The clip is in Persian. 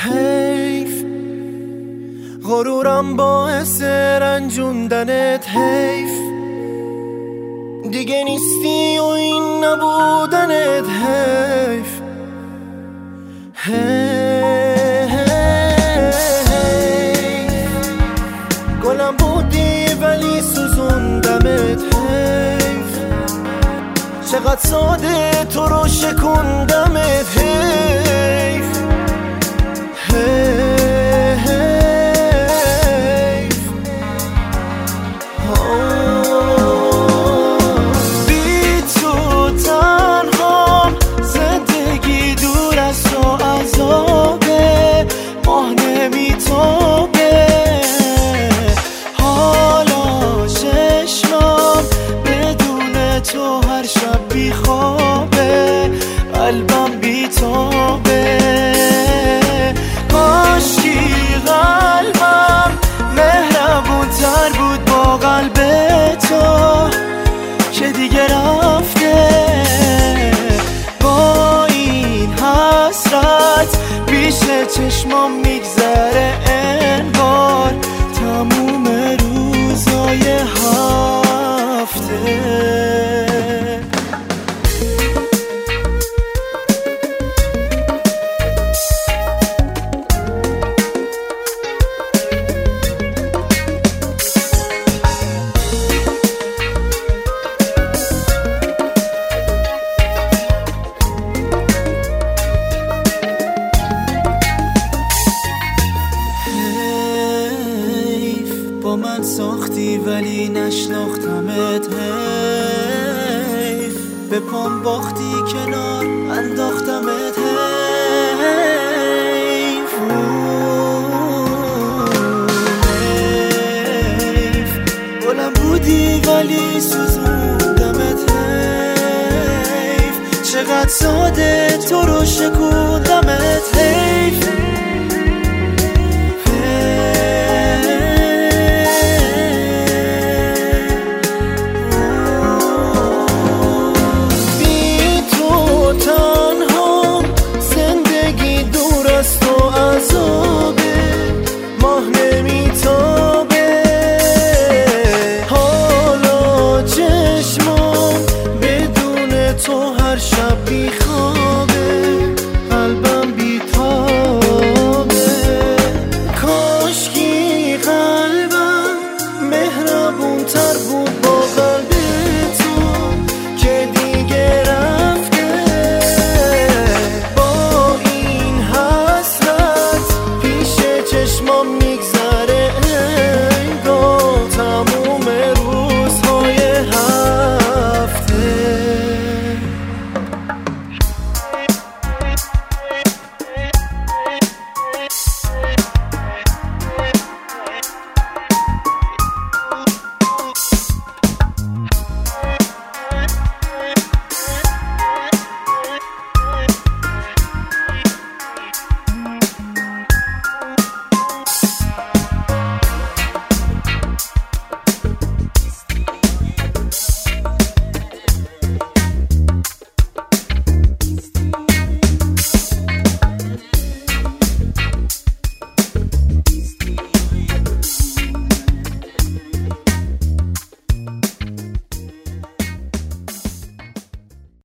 حیف غرورم باعث رنجوندنت، حیف دیگه نیستی و این نبودنت، حیف گلم بودی ولی سوزوندمت، حیف چقدر ساده تو رو شکوندمت، حیف بی تو تنهام، زندگی دور از تو عذابه، ماه نمیتابه، حالا چشمام بدون تو هر شب بیخوابه، قلبم بیتابه، کاشکی قلبم مهربون تر بود با قلب تو که دیگه رفته، با این حسرت پیش چشمام میگذره انگار تموم روزای هفته. با من ساختی ولی نشناختمت، حیف به پام باختی کنار انداختمت، حیف گلم بودی ولی سوزوندمت، حیف چقدر ساده تو رو شکوندمت، حیف ماه نمیتابه، حالا چشمام بدون تو هر شب بیخوابه.